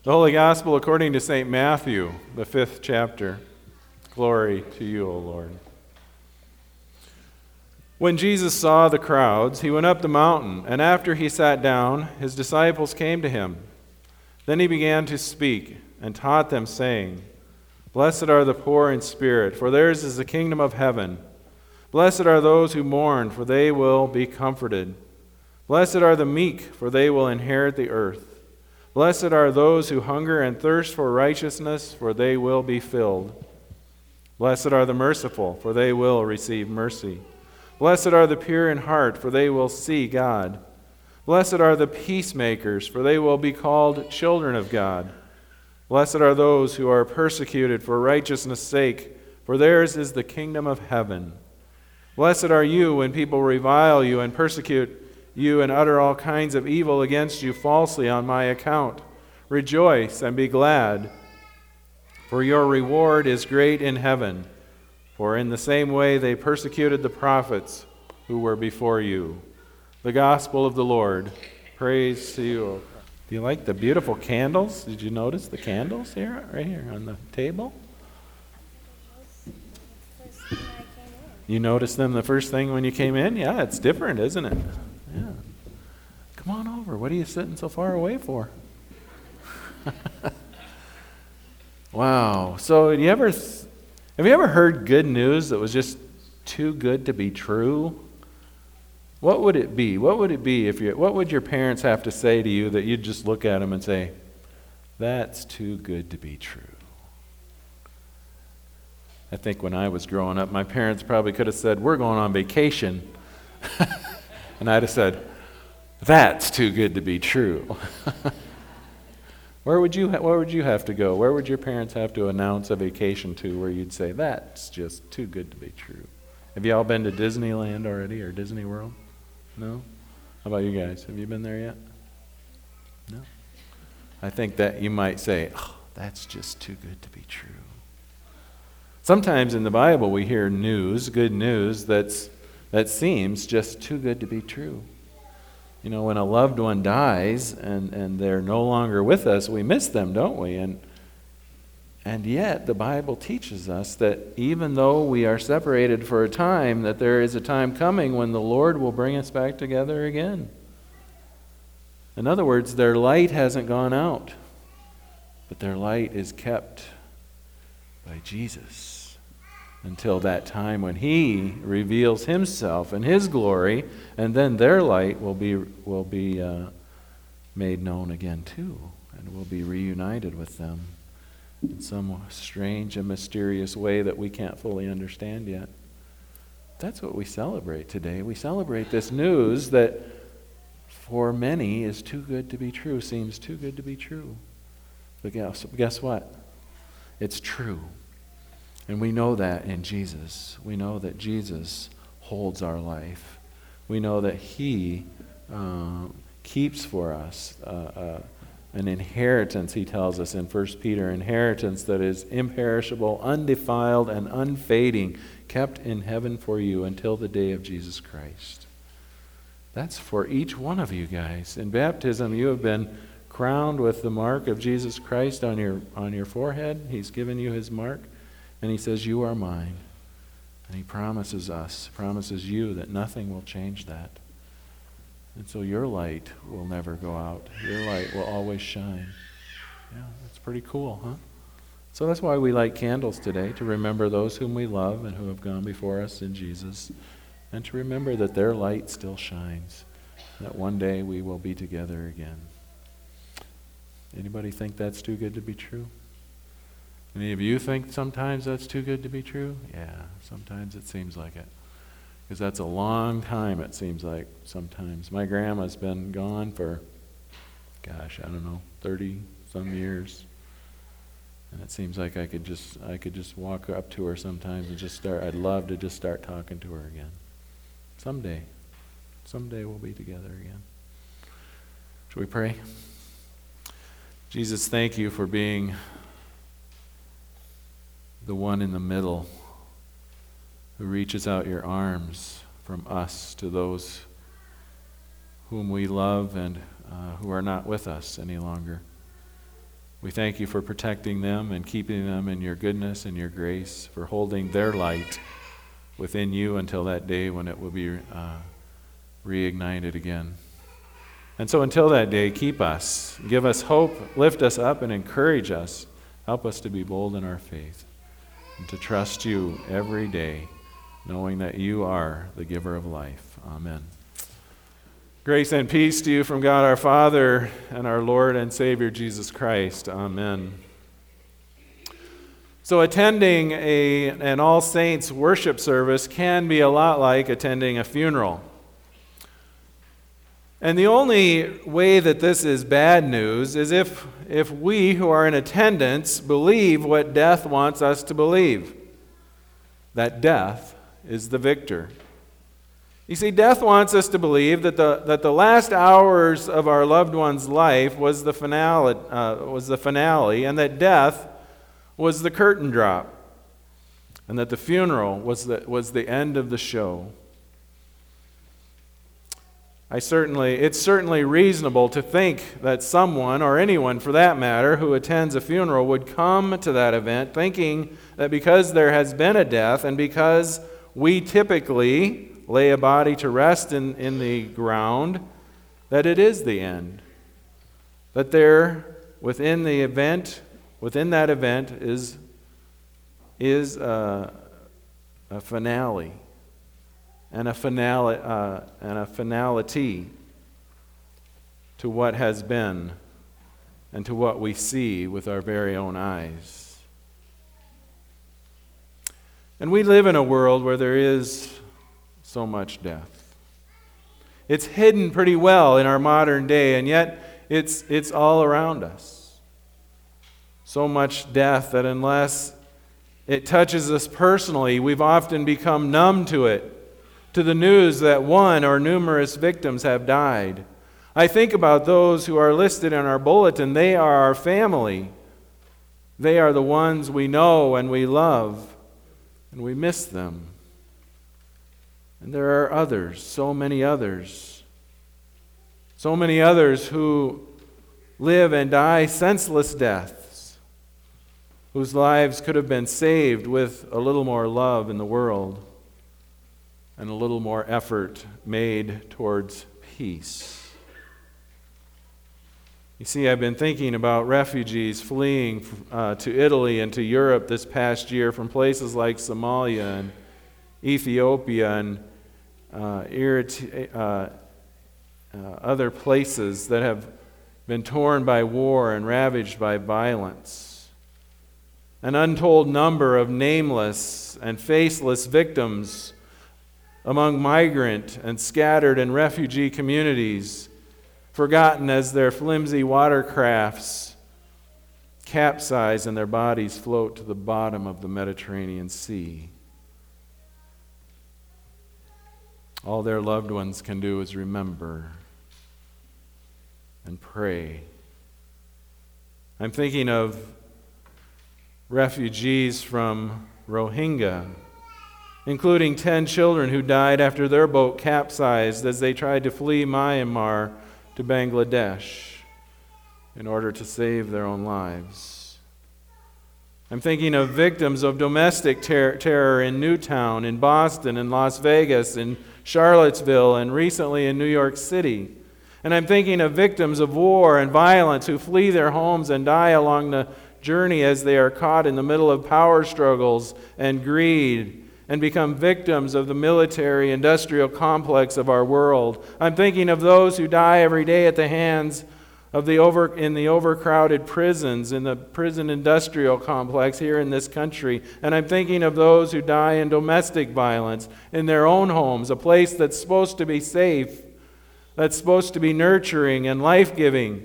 The Holy Gospel according to St. Matthew, the 5th chapter. Glory to you, O Lord. When Jesus saw the crowds, he went up the mountain, and after he sat down, his disciples came to him. Then he began to speak and taught them, saying, Blessed are the poor in spirit, for theirs is the kingdom of heaven. Blessed are those who mourn, for they will be comforted. Blessed are the meek, for they will inherit the earth. Blessed are those who hunger and thirst for righteousness, for they will be filled. Blessed are the merciful, for they will receive mercy. Blessed are the pure in heart, for they will see God. Blessed are the peacemakers, for they will be called children of God. Blessed are those who are persecuted for righteousness' sake, for theirs is the kingdom of heaven. Blessed are you when people revile you and persecute you and utter all kinds of evil against you falsely on my account. Rejoice and be glad, for your reward is great in heaven. For in the same way they persecuted the prophets who were before you. The gospel of the Lord. Praise to you, O Christ. Do you like the beautiful candles? Did you notice the candles here, right here on the table? You noticed them the first thing when you came in? Yeah, it's different, isn't it? Yeah. Come on over. What are you sitting so far away for? Wow. So have you ever heard good news that was just too good to be true? What would it be? What would it be what would your parents have to say to you that you'd just look at them and say, that's too good to be true? I think when I was growing up, my parents probably could have said, we're going on vacation. And I'd have said, that's too good to be true. Where would you have to go? Where would your parents have to announce a vacation to where you'd say, that's just too good to be true? Have you all been to Disneyland already or Disney World? No? How about you guys? Have you been there yet? No? I think that you might say, oh, that's just too good to be true. Sometimes in the Bible we hear news, good news, that seems just too good to be true. You know, when a loved one dies and they're no longer with us, we miss them, don't we? And yet the Bible teaches us that even though we are separated for a time, that there is a time coming when the Lord will bring us back together again. In other words, their light hasn't gone out, but their light is kept by Jesus until that time when He reveals Himself and His glory, and then their light will be made known again too, and will be reunited with them in some strange and mysterious way that we can't fully understand yet. That's what we celebrate today. We celebrate this news that for many is too good to be true, seems too good to be true. But guess what? It's true. And we know that in Jesus. We know that Jesus holds our life. We know that He keeps for us an inheritance, he tells us in 1 Peter, inheritance that is imperishable, undefiled, and unfading, kept in heaven for you until the day of Jesus Christ. That's for each one of you guys. In baptism, you have been crowned with the mark of Jesus Christ on your forehead. He's given you His mark, and He says, you are mine. And He promises you that nothing will change that. And so your light will never go out. Your light will always shine. Yeah, that's pretty cool, huh? So that's why we light candles today, to remember those whom we love and who have gone before us in Jesus, and to remember that their light still shines, that one day we will be together again. Anybody think that's too good to be true? Any of you think sometimes that's too good to be true? Yeah, sometimes it seems like it. Because that's a long time, it seems like, sometimes. My grandma's been gone for, 30-some years. And it seems like I could just walk up to her sometimes and I'd love to just start talking to her again. Someday we'll be together again. Shall we pray? Jesus, thank you for being the one in the middle who reaches out your arms from us to those whom we love and who are not with us any longer. We thank you for protecting them and keeping them in your goodness and your grace, for holding their light within you until that day when it will be reignited again. And so until that day, keep us, give us hope, lift us up, and encourage us. Help us to be bold in our faith and to trust you every day, knowing that you are the giver of life. Amen. Grace and peace to you from God our Father and our Lord and Savior Jesus Christ. Amen. So attending an All Saints worship service can be a lot like attending a funeral. And the only way that this is bad news is if we who are in attendance believe what death wants us to believe, that death is the victor. You see, death wants us to believe that the last hours of our loved one's life was the finale, and that death was the curtain drop, and that the funeral was the end of the show. It's certainly reasonable to think that someone, or anyone for that matter, who attends a funeral would come to that event thinking that because there has been a death and because we typically lay a body to rest in the ground, that it is the end. That there, within that event, is a finale. And a finality to what has been and to what we see with our very own eyes. And we live in a world where there is so much death. It's hidden pretty well in our modern day, and yet it's all around us. So much death that unless it touches us personally, we've often become numb to it, to the news that one or numerous victims have died. I think about those who are listed in our bulletin. They are our family. They are the ones we know and we love, and we miss them. And there are others, so many others who live and die senseless deaths, whose lives could have been saved with a little more love in the world and a little more effort made towards peace. You see, I've been thinking about refugees fleeing to Italy and to Europe this past year from places like Somalia and Ethiopia and other places that have been torn by war and ravaged by violence. An untold number of nameless and faceless victims among migrant and scattered and refugee communities, forgotten as their flimsy watercrafts capsize and their bodies float to the bottom of the Mediterranean Sea. All their loved ones can do is remember and pray. I'm thinking of refugees from Rohingya, including 10 children who died after their boat capsized as they tried to flee Myanmar to Bangladesh in order to save their own lives. I'm thinking of victims of domestic terror in Newtown, in Boston, in Las Vegas, in Charlottesville, and recently in New York City. And I'm thinking of victims of war and violence who flee their homes and die along the journey as they are caught in the middle of power struggles and greed, and become victims of the military-industrial complex of our world. I'm thinking of those who die every day at the hands of in the overcrowded prisons, in the prison industrial complex here in this country. And I'm thinking of those who die in domestic violence in their own homes, a place that's supposed to be safe, that's supposed to be nurturing and life-giving.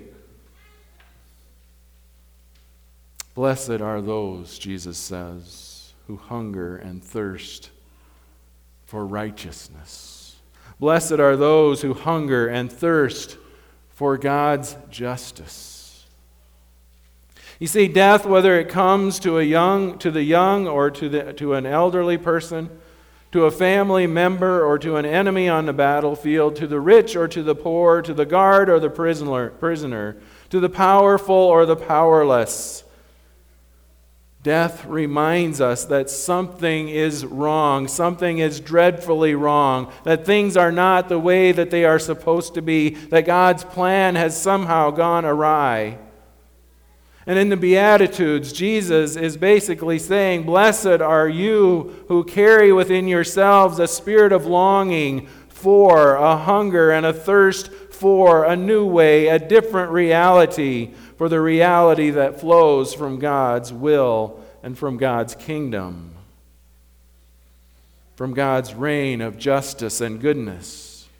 Blessed are those, Jesus says, who hunger and thirst for righteousness. Blessed are those who hunger and thirst for God's justice. You see, death, whether it comes to the young or to an elderly person, to a family member or to an enemy on the battlefield, to the rich or to the poor, to the guard or the prisoner, to the powerful or the powerless. Death reminds us that something is wrong, something is dreadfully wrong, that things are not the way that they are supposed to be, that God's plan has somehow gone awry. And in the Beatitudes, Jesus is basically saying, "Blessed are you who carry within yourselves a spirit of longing for, a hunger and a thirst for a new way, a different reality, for the reality that flows from God's will and from God's kingdom, from God's reign of justice and goodness."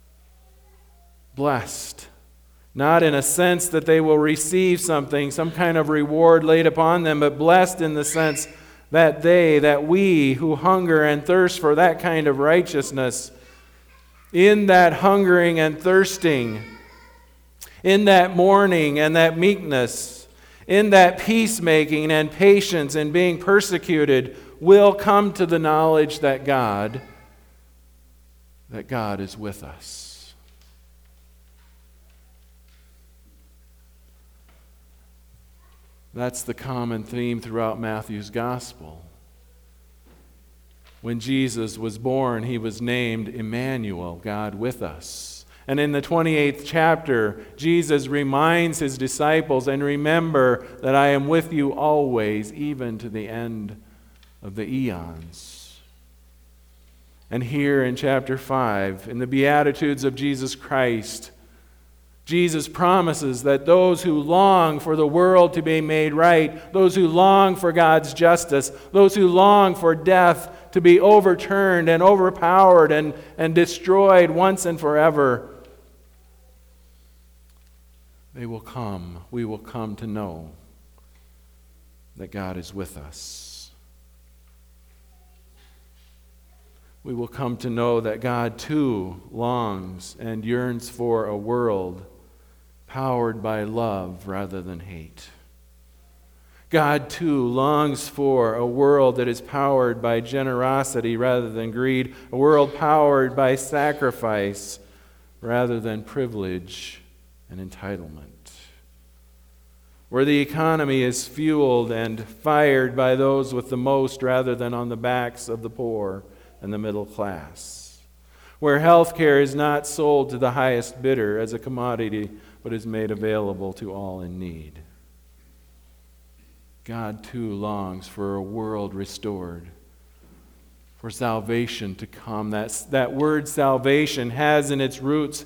Blessed. Not in a sense that they will receive something, some kind of reward laid upon them, but blessed in the sense that we who hunger and thirst for that kind of righteousness, in that hungering and thirsting, in that mourning and that meekness, in that peacemaking and patience and being persecuted, will come to the knowledge that God is with us. That's the common theme throughout Matthew's gospel. When Jesus was born, he was named Emmanuel, God with us. And in the 28th chapter, Jesus reminds his disciples, "And remember that I am with you always, even to the end of the eons." And here in chapter 5, in the Beatitudes of Jesus Christ, Jesus promises that those who long for the world to be made right, those who long for God's justice, those who long for death to be overturned and overpowered and destroyed once and forever, we will come to know that God is with us. We will come to know that God too longs and yearns for a world powered by love rather than hate. God too longs for a world that is powered by generosity rather than greed, a world powered by sacrifice rather than privilege and entitlement, where the economy is fueled and fired by those with the most rather than on the backs of the poor and the middle class, where health care is not sold to the highest bidder as a commodity, but is made available to all in need. God too longs for a world restored, for salvation to come. That word salvation has in its roots,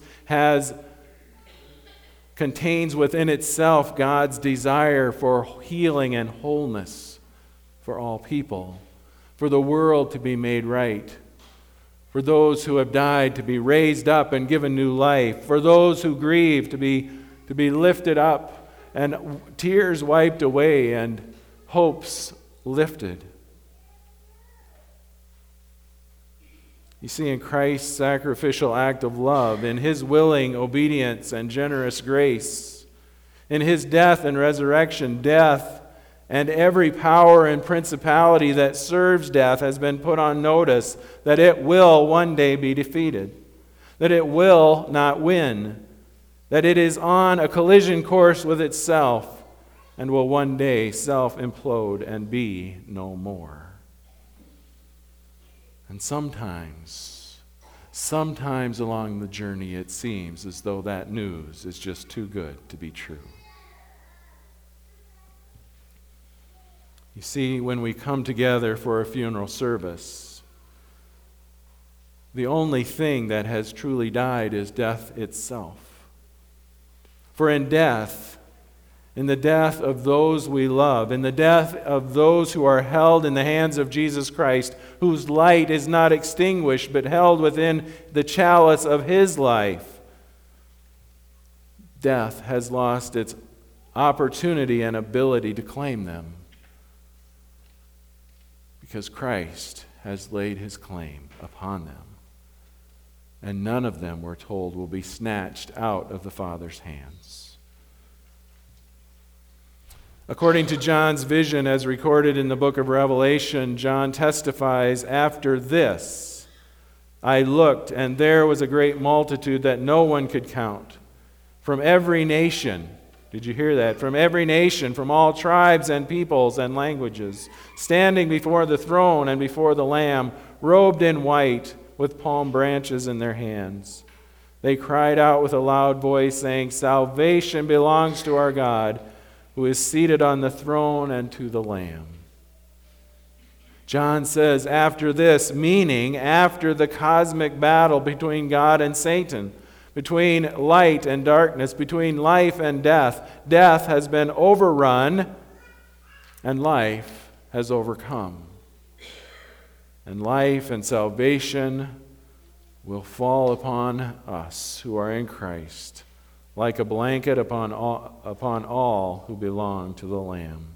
contains within itself God's desire for healing and wholeness for all people, for the world to be made right, for those who have died to be raised up and given new life, for those who grieve to be lifted up and tears wiped away and hopes lifted. You see, in Christ's sacrificial act of love, in his willing obedience and generous grace, in his death and resurrection, death and every power and principality that serves death has been put on notice that it will one day be defeated, that it will not win, that it is on a collision course with itself and will one day self-implode and be no more. And sometimes along the journey it seems as though that news is just too good to be true. You see, when we come together for a funeral service, the only thing that has truly died is death itself. For in the death of those we love, in the death of those who are held in the hands of Jesus Christ, whose light is not extinguished but held within the chalice of his life, death has lost its opportunity and ability to claim them, because Christ has laid his claim upon them. And none of them, we're told, will be snatched out of the Father's hands. According to John's vision as recorded in the book of Revelation, John testifies, "After this, I looked, and there was a great multitude that no one could count, from every nation." Did you hear that? "From every nation, from all tribes and peoples and languages, standing before the throne and before the Lamb, robed in white, with palm branches in their hands. They cried out with a loud voice, saying, 'Salvation belongs to our God, who is seated on the throne, and to the Lamb.'" John says, after this, meaning after the cosmic battle between God and Satan, between light and darkness, between life and death, death has been overrun and life has overcome. And life and salvation will fall upon us who are in Christ, like a blanket upon all who belong to the Lamb.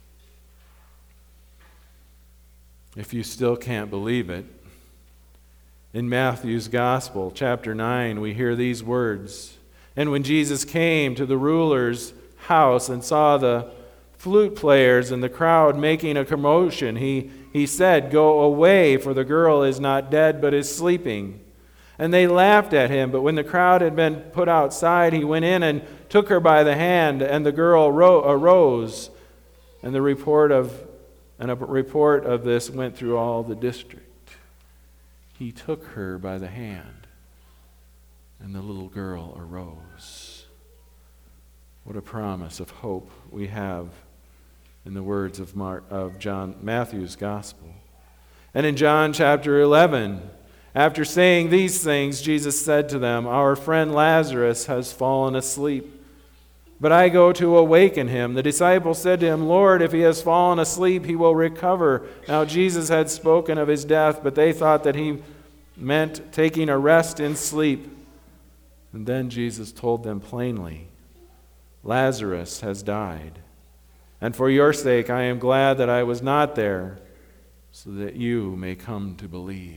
If you still can't believe it, in Matthew's Gospel, chapter 9, we hear these words. "And when Jesus came to the ruler's house and saw the flute players and the crowd making a commotion, he said, 'Go away, for the girl is not dead, but is sleeping.' And they laughed at him, but when the crowd had been put outside, he went in and took her by the hand, and the girl arose. And a report of this went through all the district. He took her by the hand, and the little girl arose." What a promise of hope we have in the words of Matthew's Gospel. And in John chapter 11, after saying these things, Jesus said to them, "Our friend Lazarus has fallen asleep, but I go to awaken him." The disciples said to him, "Lord, if he has fallen asleep, he will recover." Now Jesus had spoken of his death, but they thought that he meant taking a rest in sleep. And then Jesus told them plainly, "Lazarus has died, and for your sake I am glad that I was not there, so that you may come to believe."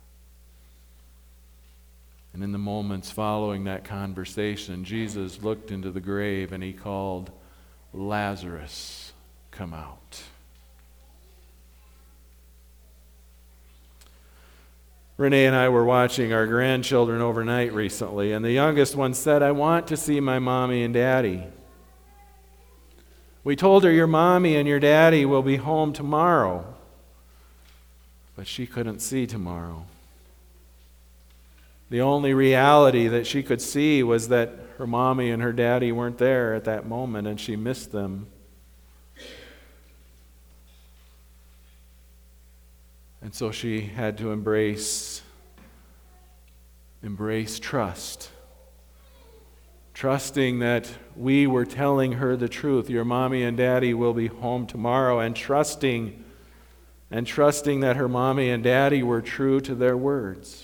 And in the moments following that conversation, Jesus looked into the grave and he called, "Lazarus, come out." Renee and I were watching our grandchildren overnight recently, and the youngest one said, "I want to see my mommy and daddy." We told her, "Your mommy and your daddy will be home tomorrow." But she couldn't see tomorrow. The only reality that she could see was that her mommy and her daddy weren't there at that moment, and she missed them. And so she had to embrace trust. Trusting that we were telling her the truth. Your mommy and daddy will be home tomorrow, and trusting that her mommy and daddy were true to their words.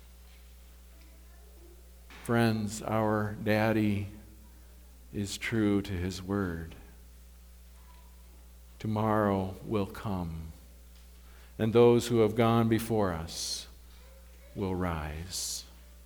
Friends, our daddy is true to his word. Tomorrow will come, and those who have gone before us will rise.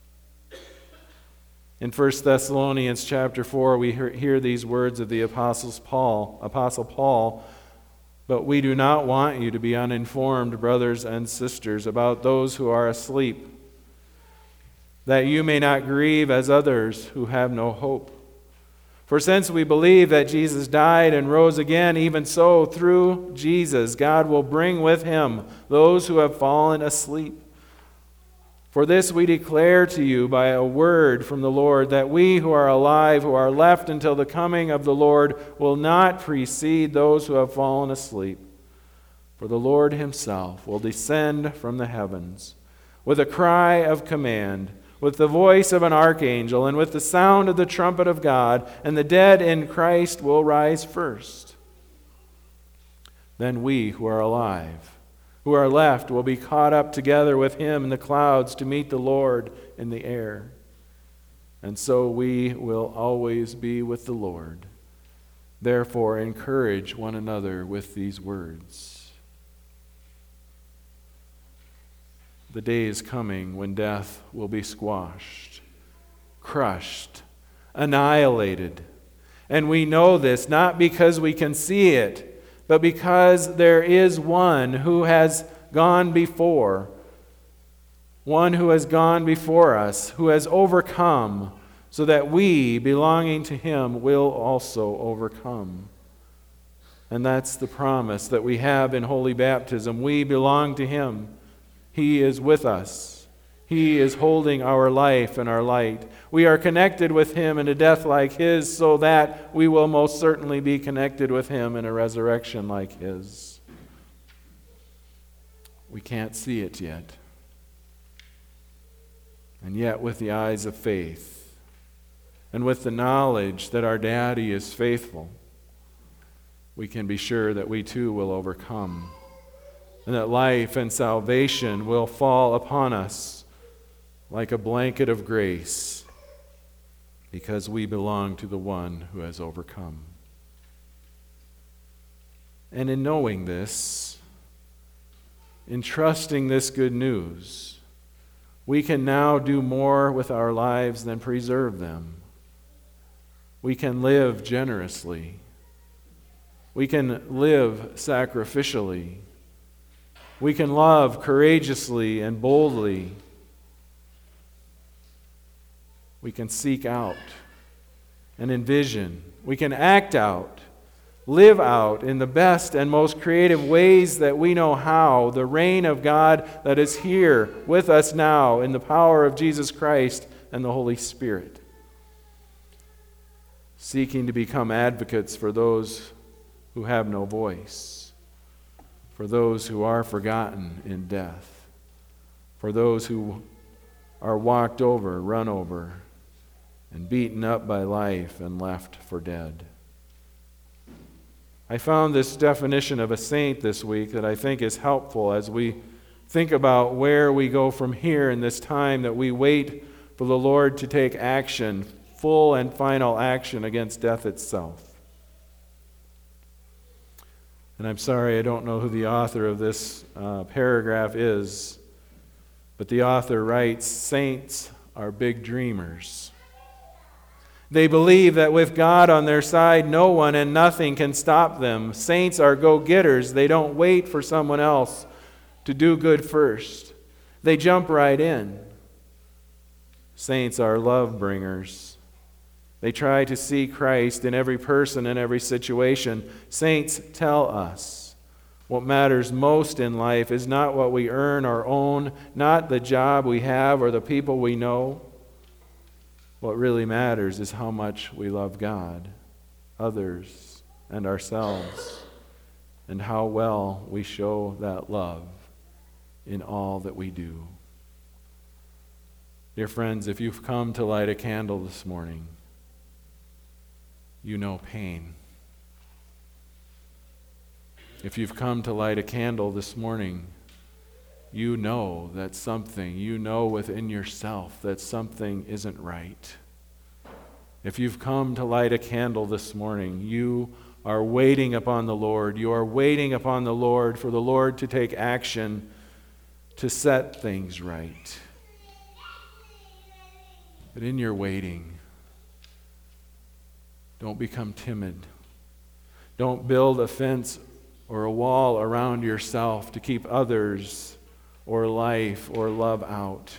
In 1 Thessalonians chapter 4, we hear these words of the Apostle Paul, "But we do not want you to be uninformed, brothers and sisters, about those who are asleep, that you may not grieve as others who have no hope. For since we believe that Jesus died and rose again, even so, through Jesus, God will bring with him those who have fallen asleep. For this we declare to you by a word from the Lord, that we who are alive, who are left until the coming of the Lord, will not precede those who have fallen asleep. For the Lord himself will descend from the heavens with a cry of command, with the voice of an archangel, and with the sound of the trumpet of God, and the dead in Christ will rise first. Then we who are alive, who are left, will be caught up together with him in the clouds to meet the Lord in the air. And so we will always be with the Lord. Therefore, encourage one another with these words." The day is coming when death will be squashed, crushed, annihilated, And we know this not because we can see it, but because there is one who has gone before, one who has gone before us, who has overcome, so that we, belonging to him, will also overcome. And that's the promise that we have in holy baptism. We belong to him. He is with us. He is holding our life and our light. We are connected with him in a death like his, so that we will most certainly be connected with him in a resurrection like his. We can't see it yet. And yet, with the eyes of faith, and with the knowledge that our Daddy is faithful, we can be sure that we too will overcome, and that life and salvation will fall upon us like a blanket of grace, because we belong to the one who has overcome. And in knowing this, in trusting this good news, we can now do more with our lives than preserve them. We can live generously. We can live sacrificially. We can love courageously and boldly. We can seek out and envision. We can act out, live out in the best and most creative ways that we know how, the reign of God that is here with us now in the power of Jesus Christ and the Holy Spirit. Seeking to become advocates for those who have no voice, for those who are forgotten in death, for those who are walked over, run over, and beaten up by life and left for dead. I found this definition of a saint this week that I think is helpful as we think about where we go from here in this time that we wait for the Lord to take action, full and final action against death itself. And I'm sorry, I don't know who the author of this paragraph is, but the author writes, "Saints are big dreamers. They believe that with God on their side, no one and nothing can stop them. Saints are go-getters. They don't wait for someone else to do good first. They jump right in. Saints are love bringers. They try to see Christ in every person and every situation. Saints tell us what matters most in life is not what we earn or own, not the job we have or the people we know. What really matters is how much we love God, others, and ourselves, and how well we show that love in all that we do." Dear friends, if you've come to light a candle this morning, you know pain. If you've come to light a candle this morning, you know that something, you know within yourself that something isn't right. If you've come to light a candle this morning, you are waiting upon the Lord. You are waiting upon the Lord for the Lord to take action to set things right. But in your waiting, don't become timid. Don't build a fence or a wall around yourself to keep others or life or love out.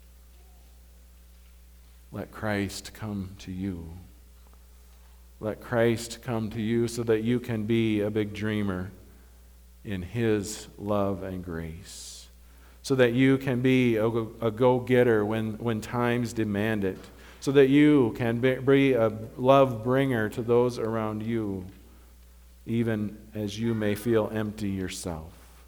Let Christ come to you. Let Christ come to you so that you can be a big dreamer in his love and grace. So that you can be a go-getter when times demand it. So that you can be a love bringer to those around you, even as you may feel empty yourself.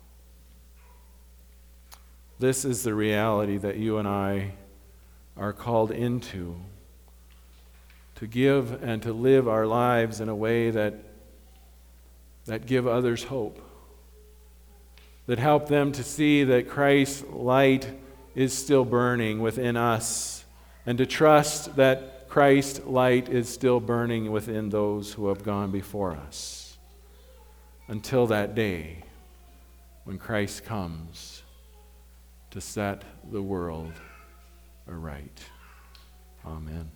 This is the reality that you and I are called into, to give and to live our lives in a way that give others hope, that help them to see that Christ's light is still burning within us, and to trust that Christ's light is still burning within those who have gone before us, until that day when Christ comes to set the world aright. Amen.